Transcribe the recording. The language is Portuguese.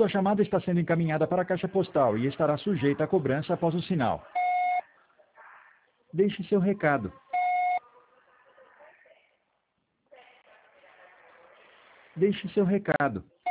Sua chamada está sendo encaminhada para a caixa postal e estará sujeita a cobrança após o sinal. Deixe seu recado. Deixe seu recado.